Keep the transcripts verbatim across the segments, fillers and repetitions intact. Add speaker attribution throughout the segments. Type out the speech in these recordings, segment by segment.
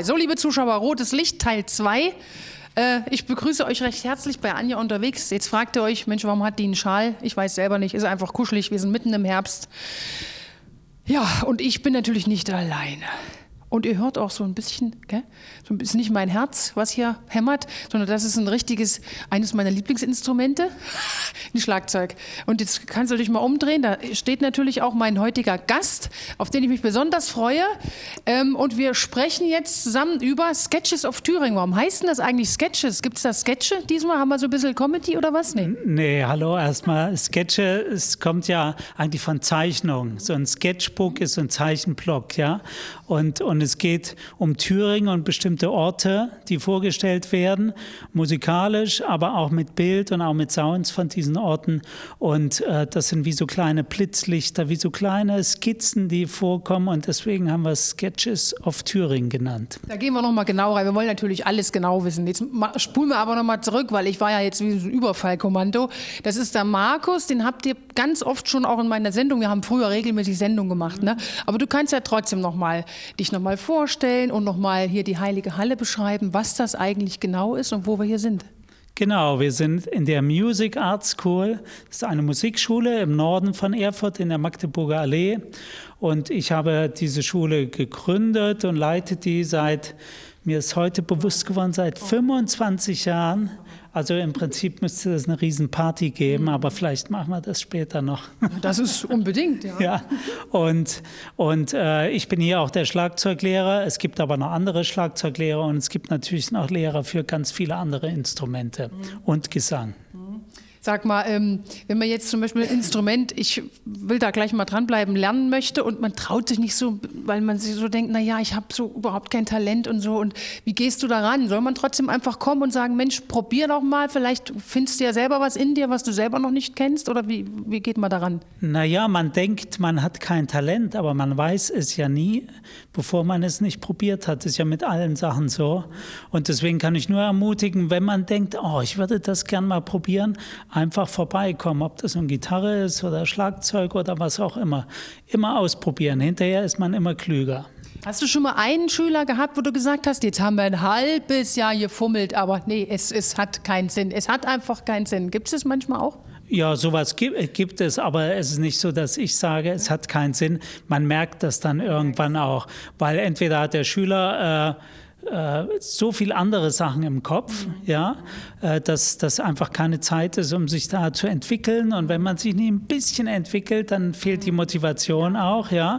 Speaker 1: So, liebe Zuschauer, Rotes Licht, Teil zwei. Äh, ich begrüße euch recht herzlich bei Anja unterwegs. Jetzt fragt ihr euch, Mensch, warum hat die einen Schal? Ich weiß selber nicht, ist einfach kuschelig, wir sind mitten im Herbst. Ja, und ich bin natürlich nicht alleine. Und ihr hört auch so ein bisschen, gell? So ein bisschen nicht mein Herz, was hier hämmert, sondern das ist ein richtiges, eines meiner Lieblingsinstrumente, ein Schlagzeug. Und jetzt kannst du dich mal umdrehen, da steht natürlich auch mein heutiger Gast, auf den ich mich besonders freue. Ähm, und wir sprechen jetzt zusammen über Sketches of Thüringen. Warum heißen das eigentlich Sketches? Gibt es da Sketche diesmal? Haben wir so ein bisschen Comedy oder was? Nee,
Speaker 2: nee hallo, erstmal Sketche, es kommt ja eigentlich von Zeichnung. So ein Sketchbook ist so ein Zeichenblock, ja. Und, und es geht um Thüringen und bestimmte Orte, die vorgestellt werden, musikalisch, aber auch mit Bild und auch mit Sounds von diesen Orten. Und äh, das sind wie so kleine Blitzlichter, wie so kleine Skizzen, die vorkommen. Und deswegen haben wir es Sketches of Thüringen genannt.
Speaker 1: Da gehen wir nochmal genau rein. Wir wollen natürlich alles genau wissen. Jetzt spulen wir aber nochmal zurück, weil ich war ja jetzt wie so ein Überfallkommando. Das ist der Markus, den habt ihr ganz oft schon auch in meiner Sendung. Wir haben früher regelmäßig Sendungen gemacht, ne? Aber du kannst ja trotzdem nochmal dich nochmal vorstellen und nochmal hier die Heilige Halle beschreiben, was das eigentlich genau ist und wo wir hier sind.
Speaker 2: Genau, wir sind in der Music Art School. Das ist eine Musikschule im Norden von Erfurt in der Magdeburger Allee. Und ich habe diese Schule gegründet und leite die seit, mir ist heute bewusst geworden, seit fünfundzwanzig Jahren. Also im Prinzip müsste es eine Riesenparty geben, aber vielleicht machen wir das später noch.
Speaker 1: Das ist unbedingt, ja.
Speaker 2: Ja, und, und äh, ich bin hier auch der Schlagzeuglehrer. Es gibt aber noch andere Schlagzeuglehrer und es gibt natürlich noch Lehrer für ganz viele andere Instrumente mhm. und Gesang.
Speaker 1: Sag mal, ähm, wenn man jetzt zum Beispiel ein Instrument, ich will da gleich mal dranbleiben, lernen möchte und man traut sich nicht so, weil man sich so denkt, naja, ich habe so überhaupt kein Talent und so. Und wie gehst du da ran? Soll man trotzdem einfach kommen und sagen, Mensch, probier doch mal, vielleicht findest du ja selber was in dir, was du selber noch nicht kennst? Oder wie, wie geht man daran?
Speaker 2: Naja, man denkt, man hat kein Talent, aber man weiß es ja nie, bevor man es nicht probiert hat. Das ist ja mit allen Sachen so. Und deswegen kann ich nur ermutigen, wenn man denkt, oh, ich würde das gern mal probieren, einfach vorbeikommen, ob das nun Gitarre ist oder Schlagzeug oder was auch immer. Immer ausprobieren. Hinterher ist man immer klüger.
Speaker 1: Hast du schon mal einen Schüler gehabt, wo du gesagt hast, jetzt haben wir ein halbes Jahr gefummelt, aber nee, es, es hat keinen Sinn. Es hat einfach keinen Sinn. Gibt es das manchmal auch?
Speaker 2: Ja, sowas gibt, gibt es, aber es ist nicht so, dass ich sage, es hat keinen Sinn. Man merkt das dann irgendwann auch, weil entweder hat der Schüler äh, so viel andere Sachen im Kopf, mhm. ja, dass das einfach keine Zeit ist, um sich da zu entwickeln. Und wenn man sich nicht ein bisschen entwickelt, dann fehlt die Motivation auch, ja.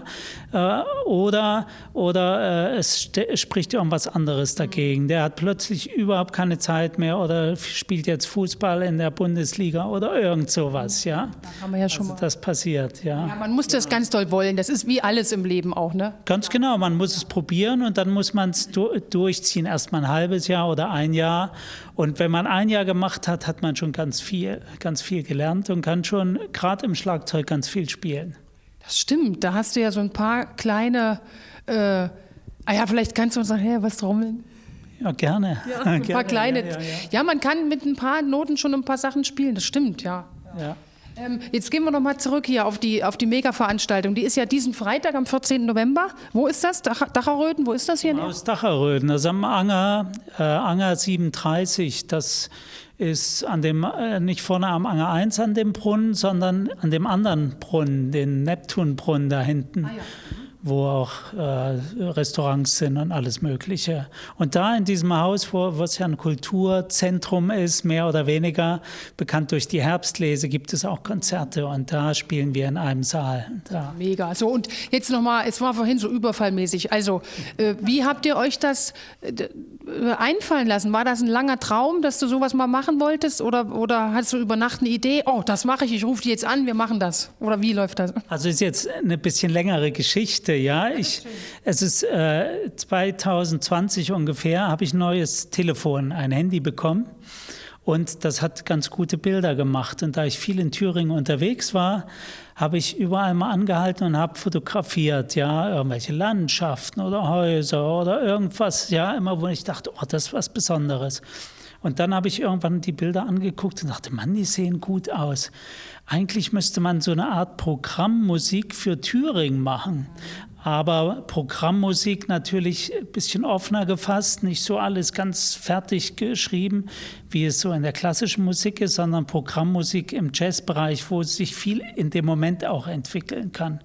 Speaker 2: Oder, oder es spricht irgendwas anderes dagegen. Der hat plötzlich überhaupt keine Zeit mehr oder spielt jetzt Fußball in der Bundesliga oder irgend sowas, ja.
Speaker 1: Da kann man ja schon
Speaker 2: also
Speaker 1: mal.
Speaker 2: Das passiert, ja.
Speaker 1: Ja, man muss das ganz doll wollen. Das ist wie alles im Leben auch, ne?
Speaker 2: Ganz genau, man muss es probieren und dann muss man es durchziehen, erst mal ein halbes Jahr oder ein Jahr. Und wenn man ein Jahr gemacht hat, hat man schon ganz viel, ganz viel gelernt und kann schon gerade im Schlagzeug ganz viel spielen.
Speaker 1: Das stimmt, da hast du ja so ein paar kleine, äh, ah ja, vielleicht kannst du uns nachher was trommeln.
Speaker 2: Ja, gerne.
Speaker 1: Ja, ein
Speaker 2: gerne,
Speaker 1: paar kleine. Ja,
Speaker 2: ja, ja.
Speaker 1: ja, man kann mit ein paar Noten schon ein paar Sachen spielen, das stimmt, ja.
Speaker 2: Ja.
Speaker 1: Ähm, jetzt gehen wir noch mal zurück hier auf die, auf die Mega-Veranstaltung. Die ist ja diesen Freitag am vierzehnten November. Wo ist das? Dach, Dacherröden, wo ist das hier?
Speaker 2: Aus Dacherröden, das ist am Anger, äh, Anger siebenunddreißig. Das ist an dem, äh, nicht vorne am Anger eins an dem Brunnen, sondern an dem anderen Brunnen, den Neptunbrunnen da hinten. Ah, ja. Wo auch äh, Restaurants sind und alles Mögliche. Und da in diesem Haus, wo, wo es ja ein Kulturzentrum ist, mehr oder weniger, bekannt durch die Herbstlese, gibt es auch Konzerte und da spielen wir in einem Saal. Da.
Speaker 1: Mega. So, und jetzt nochmal, es war vorhin so überfallmäßig. Also, äh, wie habt ihr euch das äh, einfallen lassen? War das ein langer Traum, dass du sowas mal machen wolltest? Oder, oder hast du über Nacht eine Idee? Oh, das mache ich, ich rufe die jetzt an, wir machen das. Oder wie läuft das?
Speaker 2: Also ist jetzt eine bisschen längere Geschichte. Ja, ich, es ist äh, zwanzig zwanzig ungefähr, habe ich ein neues Telefon, ein Handy bekommen und das hat ganz gute Bilder gemacht. Und da ich viel in Thüringen unterwegs war, habe ich überall mal angehalten und habe fotografiert, ja, irgendwelche Landschaften oder Häuser oder irgendwas, ja, immer wo ich dachte, oh, das ist was Besonderes. Und dann habe ich irgendwann die Bilder angeguckt und dachte, Mann, die sehen gut aus. Eigentlich müsste man so eine Art Programmmusik für Thüringen machen. aber Programmmusik natürlich ein bisschen offener gefasst, nicht so alles ganz fertig geschrieben, wie es so in der klassischen Musik ist, sondern Programmmusik im Jazzbereich, wo sich viel in dem Moment auch entwickeln kann.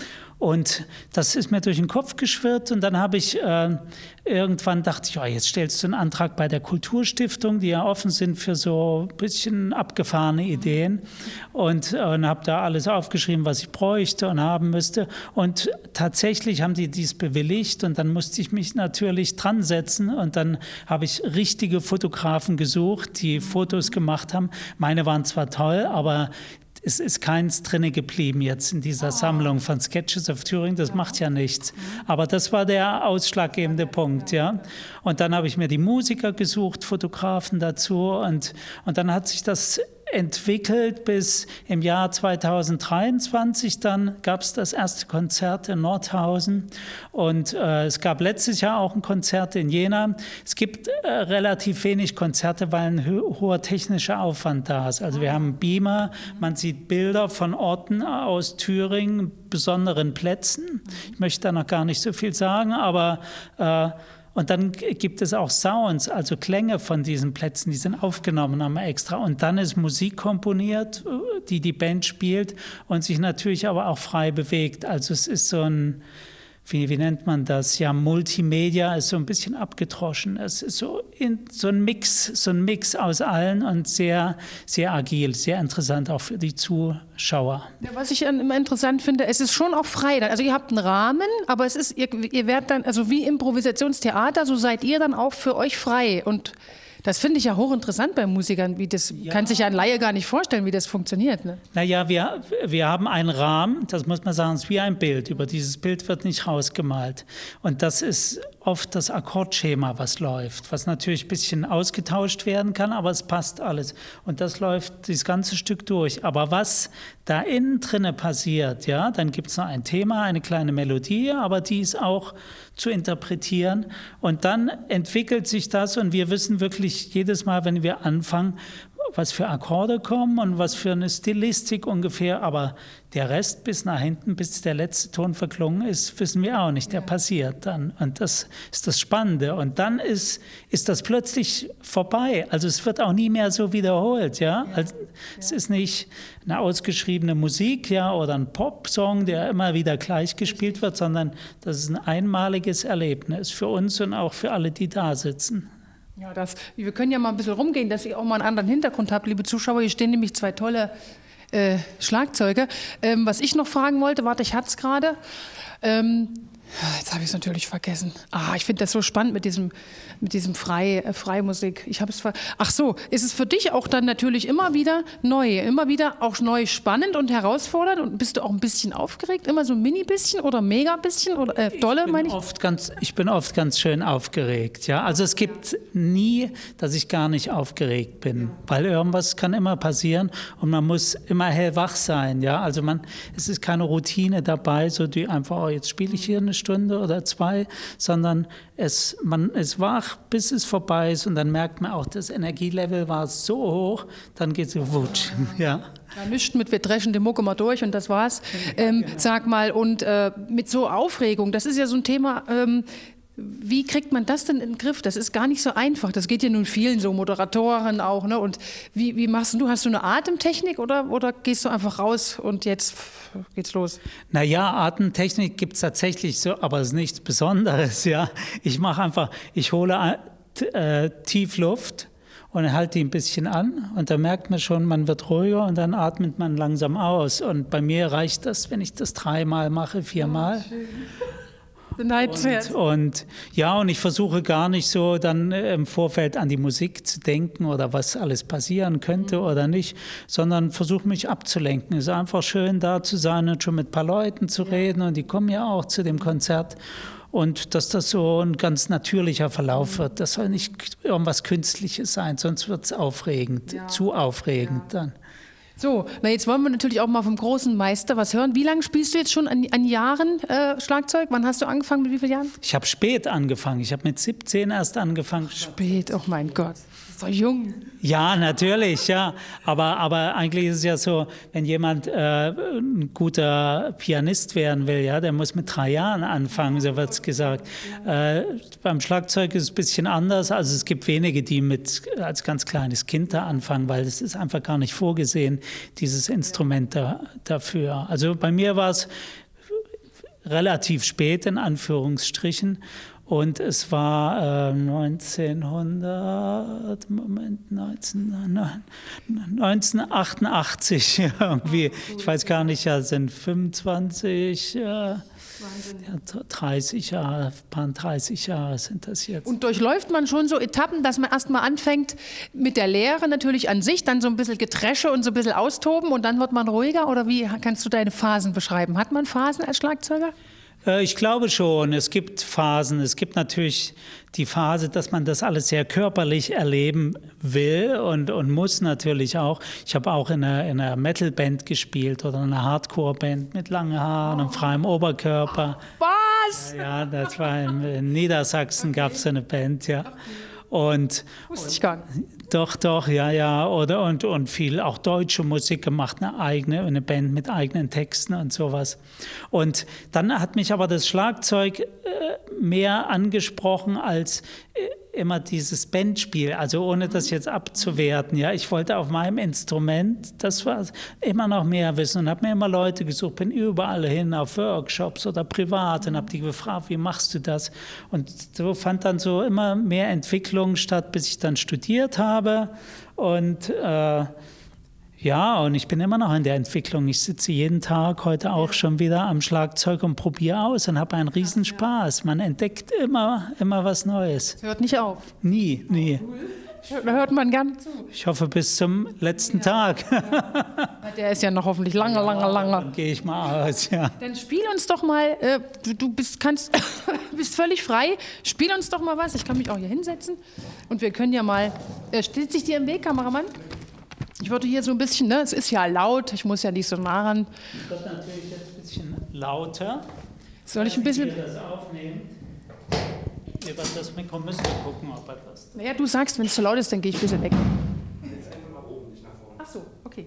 Speaker 2: Und das ist mir durch den Kopf geschwirrt und dann habe ich äh, irgendwann dachte ich, oh, jetzt stellst du einen Antrag bei der Kulturstiftung, die ja offen sind für so ein bisschen abgefahrene Ideen und, äh, und habe da alles aufgeschrieben, was ich bräuchte und haben müsste und tatsächlich haben die dies bewilligt und dann musste ich mich natürlich dran setzen und dann habe ich richtige Fotografen gesucht, die Fotos gemacht haben. Meine waren zwar toll, aber es ist keins drinne geblieben jetzt in dieser Sammlung von Sketches of Thüringen, das macht ja nichts. Aber das war der ausschlaggebende Punkt, ja. Und dann habe ich mir die Musiker gesucht, Fotografen dazu und, und dann hat sich das entwickelt bis im Jahr zweitausenddreiundzwanzig. Dann gab es das erste Konzert in Nordhausen und äh, es gab letztes Jahr auch ein Konzert in Jena. Es gibt äh, relativ wenig Konzerte, weil ein ho- hoher technischer Aufwand da ist. Also wir haben Beamer, man sieht Bilder von Orten aus Thüringen, besonderen Plätzen. Ich möchte da noch gar nicht so viel sagen, aber äh, und dann gibt es auch Sounds, also Klänge von diesen Plätzen, die sind aufgenommen haben extra. Und dann ist Musik komponiert, die die Band spielt und sich natürlich aber auch frei bewegt. Also es ist so ein, wie, wie nennt man das? Ja, Multimedia ist so ein bisschen abgedroschen. Es ist so, in, so ein Mix, so ein Mix aus allen und sehr, sehr agil, sehr interessant auch für die Zuschauer.
Speaker 1: Ja, was ich immer interessant finde, es ist schon auch frei. Also ihr habt einen Rahmen, aber es ist, ihr, ihr werdet dann, also wie Improvisationstheater, so seid ihr dann auch für euch frei. Und das finde ich ja hochinteressant bei Musikern, wie das ja. Kann sich ja ein Laie gar nicht vorstellen, wie das funktioniert. Ne?
Speaker 2: Naja, wir, wir haben einen Rahmen, das muss man sagen, es ist wie ein Bild. Über dieses Bild wird nicht rausgemalt. Und das ist oft das Akkordschema, was läuft, was natürlich ein bisschen ausgetauscht werden kann, aber es passt alles. Und das läuft das ganze Stück durch. Aber was da innen drinne passiert, ja, dann gibt es noch ein Thema, eine kleine Melodie, aber die ist auch zu interpretieren. Und dann entwickelt sich das und wir wissen wirklich jedes Mal, wenn wir anfangen, was für Akkorde kommen und was für eine Stilistik ungefähr, aber der Rest bis nach hinten, bis der letzte Ton verklungen ist, wissen wir auch nicht, der passiert dann und das ist das Spannende und dann ist, ist das plötzlich vorbei, also es wird auch nie mehr so wiederholt, ja, also es ist nicht eine ausgeschriebene Musik, ja, oder ein Popsong, der immer wieder gleich gespielt wird, sondern das ist ein einmaliges Erlebnis für uns und auch für alle, die da sitzen.
Speaker 1: Ja, das, wir können ja mal ein bisschen rumgehen, dass ihr auch mal einen anderen Hintergrund habt, liebe Zuschauer. Hier stehen nämlich zwei tolle äh, Schlagzeuger. Ähm, was ich noch fragen wollte, warte, ich hatte es gerade. Ähm, jetzt habe ich es natürlich vergessen. Ah, ich finde das so spannend mit diesem, mit diesem Frei, äh, Freimusik. Ich habe es ver Ach so, ist es für dich auch dann natürlich immer wieder neu, immer wieder auch neu spannend und herausfordernd? Und bist du auch ein bisschen aufgeregt? Immer so ein mini-bisschen oder mega bisschen? Oder äh, dolle, meine ich?
Speaker 2: Oft ganz, ich bin oft ganz schön aufgeregt. Ja? Also es gibt nie, dass ich gar nicht aufgeregt bin, weil irgendwas kann immer passieren und man muss immer hellwach sein. Ja? Also man, es ist keine Routine dabei, so die einfach, oh, jetzt spiele ich hier eine Stunde oder zwei, sondern es, man ist wach, bis es vorbei ist und dann merkt man auch, das Energielevel war so hoch, dann geht es so wutsch. Ja.
Speaker 1: Ja, nichts mit, wir dreschen die Mucke mal durch und das war's. Ähm, genau. Sag mal, und äh, mit so Aufregung, das ist ja so ein Thema, ähm, wie kriegt man das denn in den Griff? Das ist gar nicht so einfach. Das geht ja nun vielen so, Moderatoren auch. Ne? Und wie, wie machst du? Hast du eine Atemtechnik oder, oder gehst du einfach raus und jetzt geht's los?
Speaker 2: Naja, Atemtechnik gibt es tatsächlich so, aber es ist nichts Besonderes. Ja? Ich mache einfach, ich hole äh, tief Luft und halte die ein bisschen an und dann merkt man schon, man wird ruhiger und dann atmet man langsam aus. Und bei mir reicht das, wenn ich das dreimal mache, viermal. Oh, Und, und ja, und ich versuche gar nicht so dann im Vorfeld an die Musik zu denken oder was alles passieren könnte mhm. oder nicht, sondern versuche mich abzulenken. Es ist einfach schön, da zu sein und schon mit ein paar Leuten zu ja. reden und die kommen ja auch zu dem Konzert. Und dass das so ein ganz natürlicher Verlauf wird. Das soll nicht irgendwas Künstliches sein, sonst wird es aufregend, ja. zu aufregend ja. dann.
Speaker 1: So, na jetzt wollen wir natürlich auch mal vom großen Meister was hören. Wie lange spielst du jetzt schon an, an Jahren äh, Schlagzeug? Wann hast du angefangen, mit wie vielen Jahren?
Speaker 2: Ich habe spät angefangen. Ich habe mit siebzehn erst angefangen.
Speaker 1: Spät, oh mein Gott. ist doch jung.
Speaker 2: Ja, natürlich, ja. Aber, aber eigentlich ist es ja so, wenn jemand äh, ein guter Pianist werden will, ja, der muss mit drei Jahren anfangen, so wird es gesagt. Äh, beim Schlagzeug ist es ein bisschen anders. Also es gibt wenige, die mit als ganz kleines Kind da anfangen, weil es ist einfach gar nicht vorgesehen, dieses Instrument da, dafür. Also bei mir war es relativ spät, in Anführungsstrichen. Und es war äh, neunzehnhundert, Moment, neunzehn, neunzehnhundertachtundachtzig irgendwie. Ich weiß gar nicht, ja, sind fünfundzwanzig, äh, ja, dreißig Jahre, paar dreißig Jahre sind das jetzt.
Speaker 1: Und durchläuft man schon so Etappen, dass man erstmal anfängt mit der Lehre natürlich an sich, dann so ein bisschen Getresche und so ein bisschen austoben und dann wird man ruhiger? Oder wie kannst du deine Phasen beschreiben? Hat man Phasen als Schlagzeuger?
Speaker 2: Ich glaube schon, es gibt Phasen. Es gibt natürlich die Phase, dass man das alles sehr körperlich erleben will und, und muss natürlich auch. Ich habe auch in einer, in einer Metal-Band gespielt oder in einer Hardcore-Band mit langen Haaren und freiem Oberkörper.
Speaker 1: Was?
Speaker 2: Ja, ja, das war in, in Niedersachsen, gab es eine Band, ja. Und,
Speaker 1: Wusste ich gar nicht.
Speaker 2: Doch, doch, ja, ja. Oder, und, und viel auch deutsche Musik gemacht, eine eigene, eine Band mit eigenen Texten und sowas. Und dann hat mich aber das Schlagzeug äh, mehr angesprochen als äh, immer dieses Bandspiel, also ohne das jetzt abzuwerten. Ja, ich wollte auf meinem Instrument, das war immer noch mehr wissen und habe mir immer Leute gesucht, bin überall hin auf Workshops oder privat und habe die gefragt, wie machst du das? Und so fand dann so immer mehr Entwicklung statt, bis ich dann studiert habe und äh, ja, und ich bin immer noch in der Entwicklung. Ich sitze jeden Tag heute auch schon wieder am Schlagzeug und probiere aus und habe einen Riesenspaß. Man entdeckt immer, immer was Neues.
Speaker 1: Das hört nicht auf.
Speaker 2: Nie, nie.
Speaker 1: Da hört man gern zu.
Speaker 2: Ich hoffe bis zum letzten Tag.
Speaker 1: Der ist ja noch hoffentlich lange, lange, lange.
Speaker 2: Dann gehe ich mal aus, ja.
Speaker 1: Dann spiel uns doch mal, äh, du, du bist, kannst, bist völlig frei, spiel uns doch mal was. Ich kann mich auch hier hinsetzen und wir können ja mal, äh, steht sich dir im Weg, Kameramann? Ich würde hier so ein bisschen, ne, es ist ja laut, ich muss ja nicht so nah ran.
Speaker 2: Es wird natürlich jetzt ein bisschen lauter.
Speaker 1: Soll ich ein bisschen...
Speaker 2: Wenn ihr das aufnehmt, über das Mikro müsst ihr gucken, ob er das...
Speaker 1: Naja, du sagst, wenn es zu laut ist, dann gehe ich ein bisschen weg.
Speaker 3: Jetzt einfach nach oben, nicht nach vorne.
Speaker 1: Ach so, okay.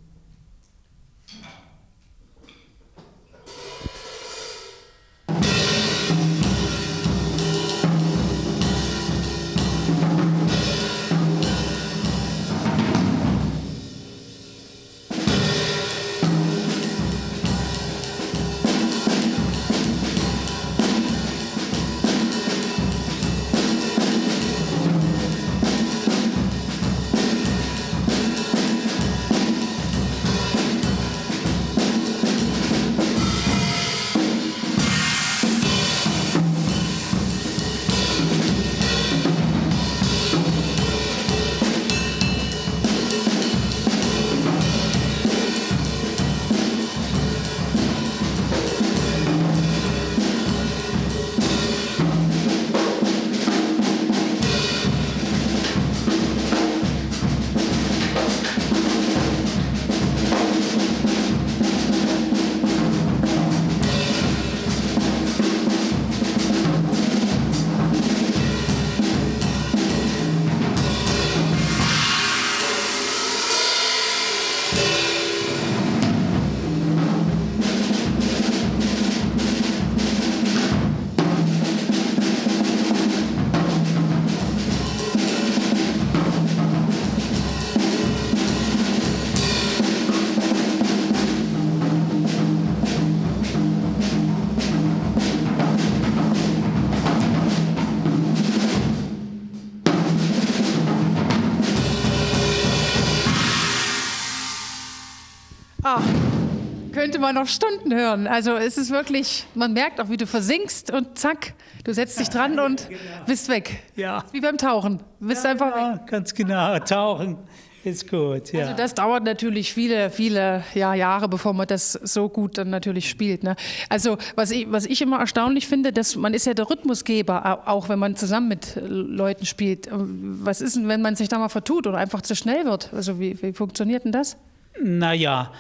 Speaker 1: Ah, könnte man noch Stunden hören. Also es ist wirklich, man merkt auch, wie du versinkst und zack, du setzt dich dran und bist weg.
Speaker 2: Ja.
Speaker 1: Wie beim Tauchen. Du bist
Speaker 2: Ja,
Speaker 1: einfach
Speaker 2: ja,
Speaker 1: weg.
Speaker 2: ganz genau. Tauchen ist gut, ja.
Speaker 1: Also das dauert natürlich viele, viele ja, Jahre, bevor man das so gut dann natürlich spielt. Ne? Also was ich, was ich immer erstaunlich finde, dass man ist ja der Rhythmusgeber, auch wenn man zusammen mit Leuten spielt. Was ist denn, wenn man sich da mal vertut oder einfach zu schnell wird? Also wie, wie funktioniert denn das?
Speaker 2: Naja,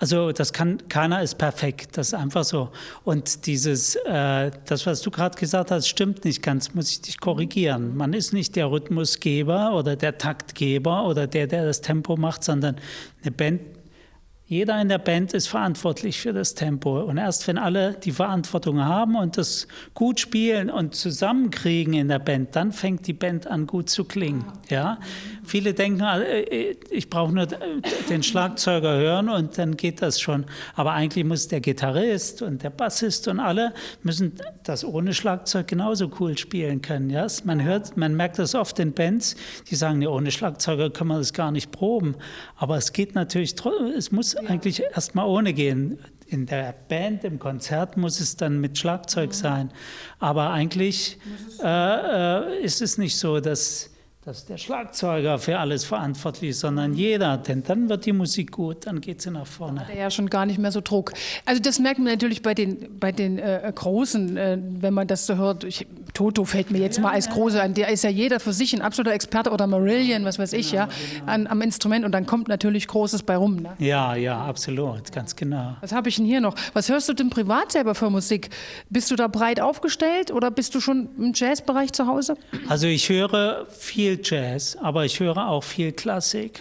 Speaker 2: Also das kann, keiner ist perfekt, das ist einfach so. Und dieses, äh, das, was du gerade gesagt hast, stimmt nicht ganz, muss ich dich korrigieren. Man ist nicht der Rhythmusgeber oder der Taktgeber oder der, der das Tempo macht, sondern eine Band. Jeder in der Band ist verantwortlich für das Tempo. Und erst wenn alle die Verantwortung haben und das gut spielen und zusammenkriegen in der Band, dann fängt die Band an, gut zu klingen. Ja? Viele denken, ich brauche nur den Schlagzeuger hören und dann geht das schon. Aber eigentlich muss der Gitarrist und der Bassist und alle müssen das ohne Schlagzeug genauso cool spielen können. Ja? Man hört, man merkt das oft in Bands, die sagen, nee, ohne Schlagzeuger kann man das gar nicht proben. Aber es geht natürlich, es muss eigentlich erstmal ohne gehen. In der Band, im Konzert muss es dann mit Schlagzeug sein. Aber eigentlich äh, äh, ist es nicht so, dass, dass der Schlagzeuger für alles verantwortlich ist, sondern jeder. Denn dann wird die Musik gut, dann geht sie nach vorne.
Speaker 1: Hat er ja schon gar nicht mehr so Druck. Also das merkt man natürlich bei den, bei den äh, Großen, äh, wenn man das so hört. Ich, Toto fällt mir jetzt mal als Große an. Der ist ja jeder für sich ein absoluter Experte oder Marillion, was weiß ich, ja, an, am Instrument. Und dann kommt natürlich Großes bei rum. Ne?
Speaker 2: Ja, ja, absolut, ganz genau.
Speaker 1: Was habe ich denn hier noch? Was hörst du denn privat selber für Musik? Bist du da breit aufgestellt oder bist du schon im Jazzbereich zu Hause?
Speaker 2: Also ich höre viel Jazz, aber ich höre auch viel Klassik.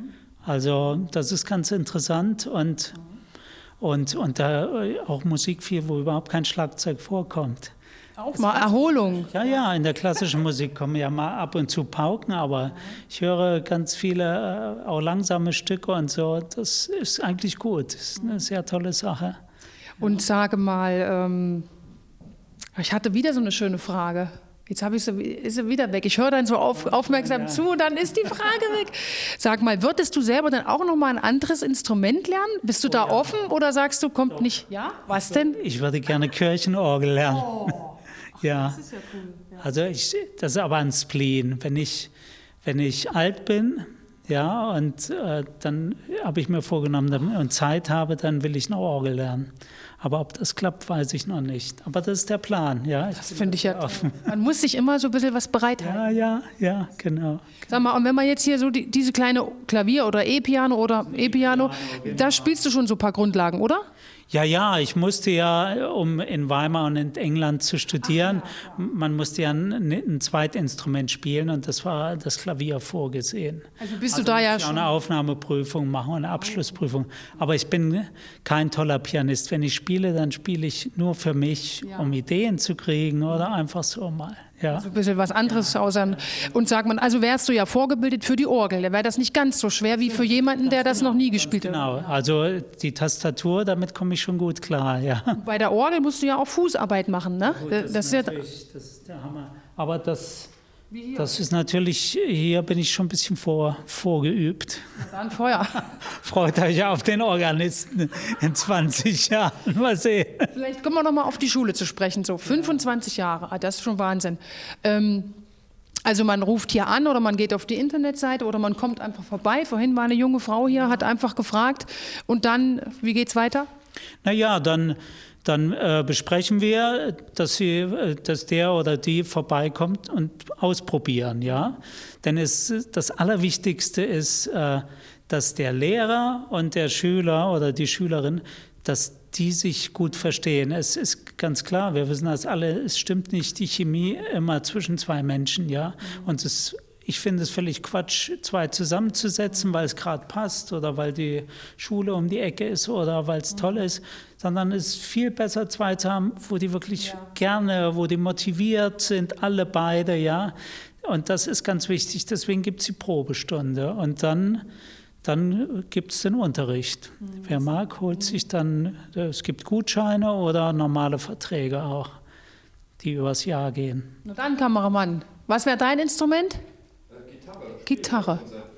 Speaker 2: Also das ist ganz interessant und, und, und da auch Musik viel, wo überhaupt kein Schlagzeug vorkommt.
Speaker 1: Auch mal Erholung.
Speaker 2: Ja, ja, in der klassischen Musik kommen ja mal ab und zu Pauken, aber ich höre ganz viele, äh, auch langsame Stücke und so. Das ist eigentlich gut, das ist eine sehr tolle Sache.
Speaker 1: Und sage mal, ähm, ich hatte wieder so eine schöne Frage. Jetzt habe ich sie, ist sie wieder weg. Ich höre dann so auf, aufmerksam zu und dann ist die Frage weg. Sag mal, würdest du selber dann auch noch mal ein anderes Instrument lernen? Bist du da offen oder sagst du, kommt nicht? Ja? Was denn?
Speaker 2: Ich würde gerne Kirchenorgel lernen.
Speaker 1: Oh. Ach,
Speaker 2: ja.
Speaker 1: Das ist ja cool. Ja.
Speaker 2: Also ich, das ist aber ein Spleen. Wenn ich, wenn ich alt bin, ja, und äh, dann habe ich mir vorgenommen und Zeit habe, dann will ich eine Orgel lernen. Aber ob das klappt, weiß ich noch nicht. Aber das ist der Plan, ja. Ich
Speaker 1: Das finde ich ja. Man muss sich immer so ein bisschen was bereithalten.
Speaker 2: Ja, ja, ja, genau.
Speaker 1: Sag mal, und wenn man jetzt hier so die, diese kleine Klavier oder E-Piano oder E-Piano, da spielst du schon so ein paar Grundlagen, oder?
Speaker 2: Ja, ja, ich musste ja, um in Weimar und in England zu studieren, Ach, ja. man musste ja ein, ein Zweitinstrument spielen und das war das Klavier vorgesehen.
Speaker 1: Also bist
Speaker 2: also
Speaker 1: du da ja
Speaker 2: ich
Speaker 1: schon...
Speaker 2: auch eine Aufnahmeprüfung machen und eine Abschlussprüfung. Aber ich bin kein toller Pianist. Wenn ich spiele, dann spiele ich nur für mich, ja. um Ideen zu kriegen oder einfach so mal. Ja.
Speaker 1: Also ein bisschen was anderes ja. außer. Und sagt man, also wärst du ja vorgebildet für die Orgel, da wäre das nicht ganz so schwer wie für jemanden, der das noch nie gespielt hat.
Speaker 2: Genau, also die Tastatur, damit komme ich schon gut klar, ja.
Speaker 1: Bei der Orgel musst du ja auch Fußarbeit machen, ne?
Speaker 2: Gut, das, das, ist ja, das ist der Hammer. Aber das, das ist natürlich, hier bin ich schon ein bisschen vor, vorgeübt.
Speaker 1: Dann Feuer.
Speaker 2: Freut euch auf den Organisten in zwanzig Jahren. Mal sehen.
Speaker 1: Vielleicht kommen wir noch mal auf die Schule zu sprechen. So fünfundzwanzig Jahre, das ist schon Wahnsinn. Ähm, also man ruft hier an oder man geht auf die Internetseite oder man kommt einfach vorbei. Vorhin war eine junge Frau hier, hat einfach gefragt. Und dann, wie geht's weiter?
Speaker 2: Naja, dann... Dann äh, besprechen wir, dass, sie, dass der oder die vorbeikommt und ausprobieren, ja. Denn es, das Allerwichtigste ist, äh, dass der Lehrer und der Schüler oder die Schülerin, dass die sich gut verstehen. Es ist ganz klar, wir wissen das alle, es stimmt nicht die Chemie immer zwischen zwei Menschen, ja. Und es Ich finde es völlig Quatsch, zwei zusammenzusetzen, weil es gerade passt oder weil die Schule um die Ecke ist oder weil es toll ist, sondern es ist viel besser, zwei zu haben, wo die wirklich ja. gerne, wo die motiviert sind, alle beide, ja. Und das ist ganz wichtig, deswegen gibt es die Probestunde und dann, dann gibt es den Unterricht. Mhm. Wer mag, holt sich dann, es gibt Gutscheine oder normale Verträge auch, die übers Jahr gehen.
Speaker 1: Na dann, Kameramann, was wäre dein Instrument? Gitarre.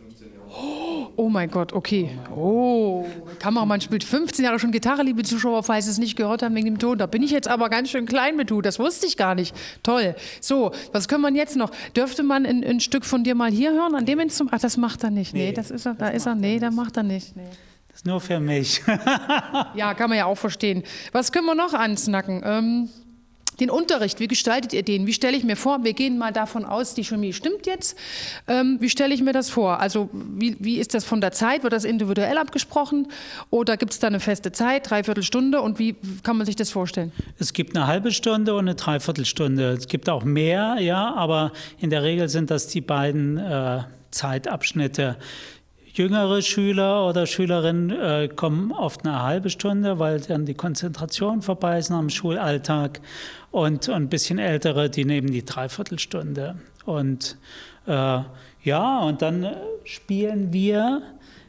Speaker 1: Oh mein Gott, okay. Oh, Kameramann spielt fünfzehn Jahre schon Gitarre, liebe Zuschauer, falls Sie es nicht gehört haben wegen dem Ton. Da bin ich jetzt aber ganz schön klein mit du, das wusste ich gar nicht. Toll. So, was können wir jetzt noch? Dürfte man ein, ein Stück von dir mal hier hören, an dem Instrument? Ach, das macht er nicht. Nee, nee das ist er, da ist er. Nee, da macht er nicht. Nee.
Speaker 2: Das ist nur für mich.
Speaker 1: Ja, kann man ja auch verstehen. Was können wir noch ansnacken? Ähm, Den Unterricht, wie gestaltet ihr den? Wie stelle ich mir vor? Wir gehen mal davon aus, die Chemie stimmt jetzt. Ähm, wie stelle ich mir das vor? Also wie, wie ist das von der Zeit? Wird das individuell abgesprochen? Oder gibt es da eine feste Zeit, dreiviertel Stunde? Und wie kann man sich das vorstellen?
Speaker 2: Es gibt eine halbe Stunde und eine Dreiviertelstunde. Es gibt auch mehr, ja, aber in der Regel sind das die beiden äh, Zeitabschnitte. Jüngere Schüler oder Schülerinnen äh, kommen oft eine halbe Stunde, weil dann die Konzentration vorbei ist nach dem Schulalltag. Und, und ein bisschen ältere, die nehmen die Dreiviertelstunde. Und äh, ja, und dann spielen wir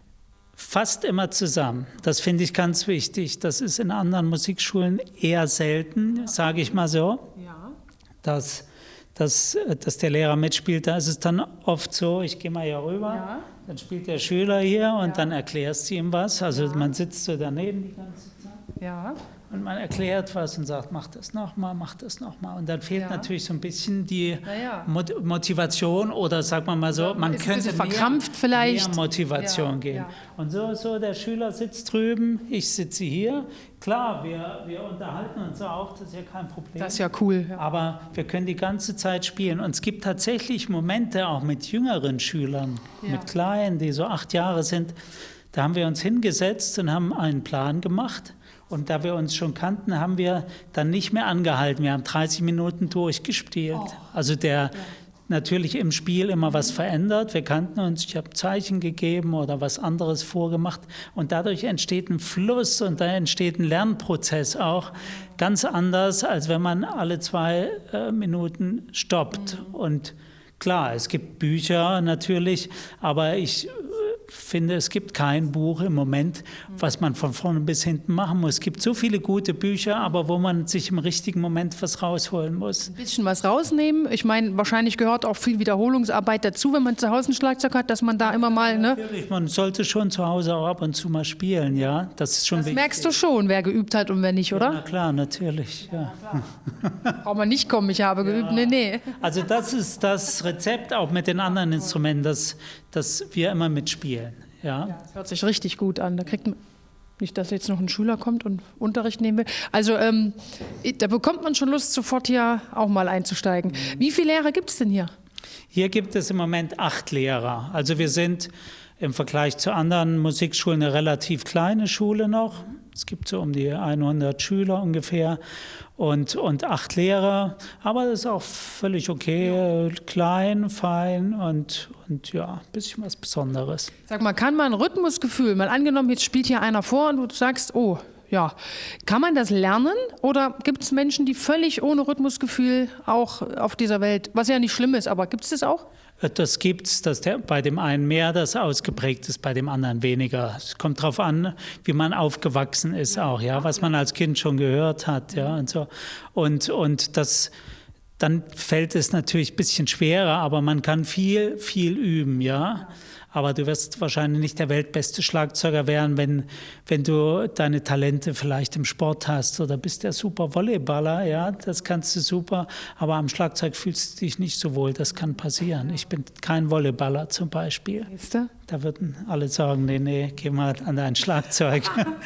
Speaker 2: fast immer zusammen. Das finde ich ganz wichtig. Das ist in anderen Musikschulen eher selten, sage ich mal so,
Speaker 1: Ja.
Speaker 2: dass, dass, dass der Lehrer mitspielt. Da ist es dann oft so, ich gehe mal hier rüber.
Speaker 1: Ja.
Speaker 2: Dann spielt der Schüler hier und
Speaker 1: Ja.
Speaker 2: dann erklärst du ihm was. Also man sitzt so daneben die ganze Zeit
Speaker 1: Ja.
Speaker 2: und man erklärt was und sagt, mach das nochmal, mach das nochmal. Und dann fehlt
Speaker 1: Ja.
Speaker 2: natürlich so ein bisschen die
Speaker 1: Na ja.
Speaker 2: Mot- Motivation oder sagen wir mal so, man
Speaker 1: ist ein
Speaker 2: könnte
Speaker 1: bisschen
Speaker 2: mehr,
Speaker 1: verkrampft vielleicht.
Speaker 2: mehr Motivation
Speaker 1: Ja,
Speaker 2: geben.
Speaker 1: ja.
Speaker 2: Und so, so, der Schüler sitzt drüben, ich sitze hier. Klar, wir, wir unterhalten uns auch, das ist ja kein Problem.
Speaker 1: Das ist ja cool. Ja.
Speaker 2: Aber wir können die ganze Zeit spielen. Und es gibt tatsächlich Momente auch mit jüngeren Schülern,
Speaker 1: Ja.
Speaker 2: mit Kleinen, die so acht Jahre sind. Da haben wir uns hingesetzt und haben einen Plan gemacht. Und da wir uns schon kannten, haben wir dann nicht mehr angehalten. Wir haben dreißig Minuten durchgespielt.
Speaker 1: Oh.
Speaker 2: Also der natürlich im Spiel immer was verändert. Wir kannten uns, ich habe Zeichen gegeben oder was anderes vorgemacht. Und dadurch entsteht ein Fluss und da entsteht ein Lernprozess auch ganz anders, als wenn man alle zwei äh, Minuten stoppt. Und klar, es gibt Bücher natürlich, aber ich finde, es gibt kein Buch im Moment, was man von vorne bis hinten machen muss. Es gibt so viele gute Bücher, aber wo man sich im richtigen Moment was rausholen muss.
Speaker 1: Ein bisschen was rausnehmen. Ich meine, wahrscheinlich gehört auch viel Wiederholungsarbeit dazu, wenn man zu Hause ein Schlagzeug hat, dass man da immer mal, ne?
Speaker 2: Natürlich, man sollte schon zu Hause auch ab und zu mal spielen, ja. Das ist schon
Speaker 1: Das
Speaker 2: wichtig.
Speaker 1: merkst du schon, wer geübt hat und wer nicht,
Speaker 2: Na
Speaker 1: oder?
Speaker 2: klar, natürlich, ja.
Speaker 1: Braucht man nicht kommen, ich habe geübt. Nee, nee.
Speaker 2: Also das ist das Rezept auch mit den anderen Instrumenten, dass, dass wir immer mitspielen, ja.
Speaker 1: Das hört sich richtig gut an. Da kriegt man nicht, dass jetzt noch ein Schüler kommt und Unterricht nehmen will. Also ähm, da bekommt man schon Lust, sofort hier auch mal einzusteigen. Wie viele Lehrer gibt es denn hier?
Speaker 2: Hier gibt es im Moment acht Lehrer. Also wir sind im Vergleich zu anderen Musikschulen eine relativ kleine Schule noch. Es gibt so um die hundert Schüler ungefähr und, und acht Lehrer. Aber das ist auch völlig okay, klein, fein und, und ja, ein bisschen was Besonderes.
Speaker 1: Sag mal, kann man ein Rhythmusgefühl, mal angenommen, jetzt spielt hier einer vor und du sagst, oh, ja, kann man das lernen oder gibt es Menschen, die völlig ohne Rhythmusgefühl auch auf dieser Welt, was ja nicht schlimm ist, aber gibt es das auch?
Speaker 2: Das gibt es, dass der, bei dem einen mehr das ausgeprägt ist, bei dem anderen weniger. Es kommt darauf an, wie man aufgewachsen ist auch, ja, was man als Kind schon gehört hat, ja, und so. Und, und das, dann fällt es natürlich ein bisschen schwerer, aber man kann viel, viel üben, ja. Aber du wirst wahrscheinlich nicht der weltbeste Schlagzeuger werden, wenn, wenn du deine Talente vielleicht im Sport hast oder bist der super Volleyballer, ja, das kannst du super, aber am Schlagzeug fühlst du dich nicht so wohl, das kann passieren. Ich bin kein Volleyballer zum Beispiel.
Speaker 1: Weißt du?
Speaker 2: Da würden alle sagen, nee, nee, geh mal an dein Schlagzeug.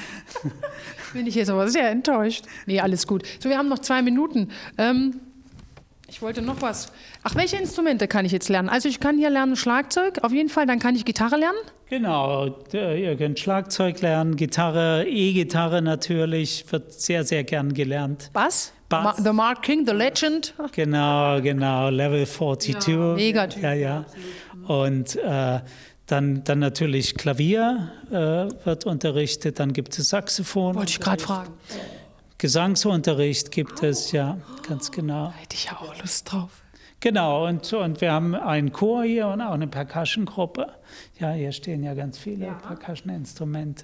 Speaker 1: Bin ich jetzt aber sehr enttäuscht. Nee, alles gut. So, wir haben noch zwei Minuten. Ähm, ich wollte noch was. Ach, welche Instrumente kann ich jetzt lernen? Also ich kann hier lernen Schlagzeug, auf jeden Fall, dann kann ich Gitarre lernen.
Speaker 2: Genau, ihr könnt Schlagzeug lernen, Gitarre, E-Gitarre natürlich, wird sehr, sehr gern gelernt.
Speaker 1: Bass?
Speaker 2: Bass.
Speaker 1: Ma The Mark King, The Legend.
Speaker 2: Genau, genau, Level zweiundvierzig.
Speaker 1: Ja, mega Typ.
Speaker 2: Ja, ja. Und äh, dann, dann natürlich Klavier äh, wird unterrichtet, dann gibt es Saxophon.
Speaker 1: Wollte ich gerade fragen.
Speaker 2: Gesangsunterricht gibt es, ja, ganz genau.
Speaker 1: Hätte ich ja auch Lust drauf.
Speaker 2: Genau, und, und wir haben einen Chor hier und auch eine Percussion-Gruppe. Ja, hier stehen ja ganz viele
Speaker 1: Ja.
Speaker 2: Percussion-Instrumente.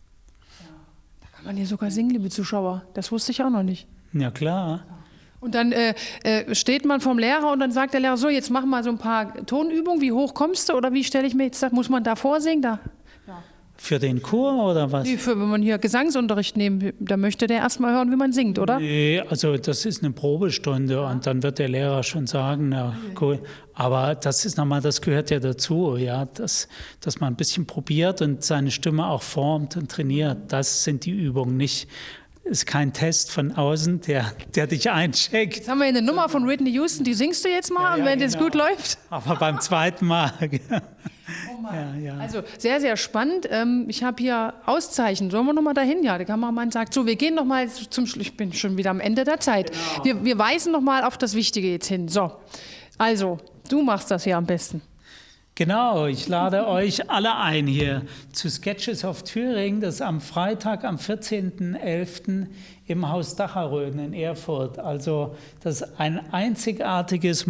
Speaker 1: Da kann man hier sogar singen, liebe Zuschauer. Das wusste ich auch noch nicht.
Speaker 2: Ja, klar.
Speaker 1: Und dann äh, äh, steht man vorm Lehrer und dann sagt der Lehrer, so, jetzt mach mal so ein paar Tonübungen. Wie hoch kommst du? Oder wie stelle ich mir jetzt das? Muss man da vorsingen? Da?
Speaker 2: Für den Chor oder was?
Speaker 1: Nee, für, wenn man hier Gesangsunterricht nimmt, da möchte der erst mal hören, wie man singt, oder?
Speaker 2: Nee, also das ist eine Probestunde und dann wird der Lehrer schon sagen, na cool. Aber das ist nochmal, das gehört ja dazu, ja, dass, dass man ein bisschen probiert und seine Stimme auch formt und trainiert. Das sind die Übungen, nicht ist kein Test von außen, der, der dich eincheckt.
Speaker 1: Jetzt haben wir hier eine Nummer von Whitney Houston, die singst du jetzt mal,
Speaker 2: Ja,
Speaker 1: und
Speaker 2: ja,
Speaker 1: wenn das
Speaker 2: genau.
Speaker 1: gut läuft.
Speaker 2: Aber beim zweiten Mal.
Speaker 1: Oh Mann.
Speaker 2: Ja, ja.
Speaker 1: Also sehr, sehr spannend. Ähm, Ich habe hier Auszeichnungen. Sollen wir noch mal dahin? Ja, der Kameramann sagt, so, wir gehen noch mal zum Schluss. Ich bin schon wieder am Ende der Zeit.
Speaker 2: Genau.
Speaker 1: Wir, wir weisen noch mal auf das Wichtige jetzt hin. So, also, du machst das hier am besten.
Speaker 2: Genau, ich lade euch alle ein hier zu Sketches of Thüringen, das ist am Freitag, am vierzehnten elften im Haus Dacherröden in Erfurt. Also das ist ein einzigartiges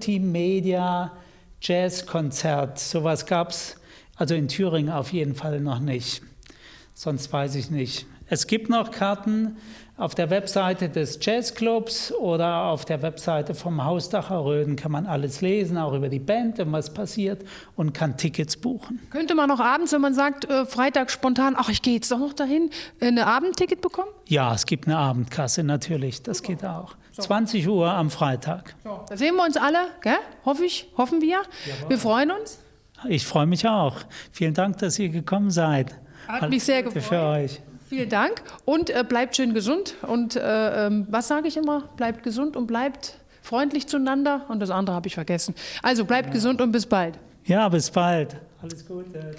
Speaker 2: Multimedia-Jazz-Konzert. Sowas gab es also in Thüringen auf jeden Fall noch nicht. Sonst weiß ich nicht. Es gibt noch Karten auf der Webseite des Jazzclubs oder auf der Webseite vom Haus Dacherröden kann man alles lesen, auch über die Band und was passiert, und kann Tickets buchen.
Speaker 1: Könnte man noch abends, wenn man sagt, äh, Freitag spontan, ach, ich gehe jetzt doch noch dahin, äh, eine Abendticket bekommen?
Speaker 2: Ja, es gibt eine Abendkasse natürlich, das geht auch. zwanzig Uhr am Freitag.
Speaker 1: So. Da sehen wir uns alle, gell? Hoffe ich, hoffen wir. Wir freuen uns.
Speaker 2: Ich freue mich auch. Vielen Dank, dass ihr gekommen seid.
Speaker 1: Hat mich sehr
Speaker 2: Alles Gute
Speaker 1: gefreut.
Speaker 2: für euch.
Speaker 1: Vielen Dank und äh, bleibt schön gesund. Und äh, ähm, was sage ich immer? Bleibt gesund und bleibt freundlich zueinander. Und das andere habe ich vergessen. Also bleibt gesund und bis bald.
Speaker 2: Ja, bis bald. Alles Gute.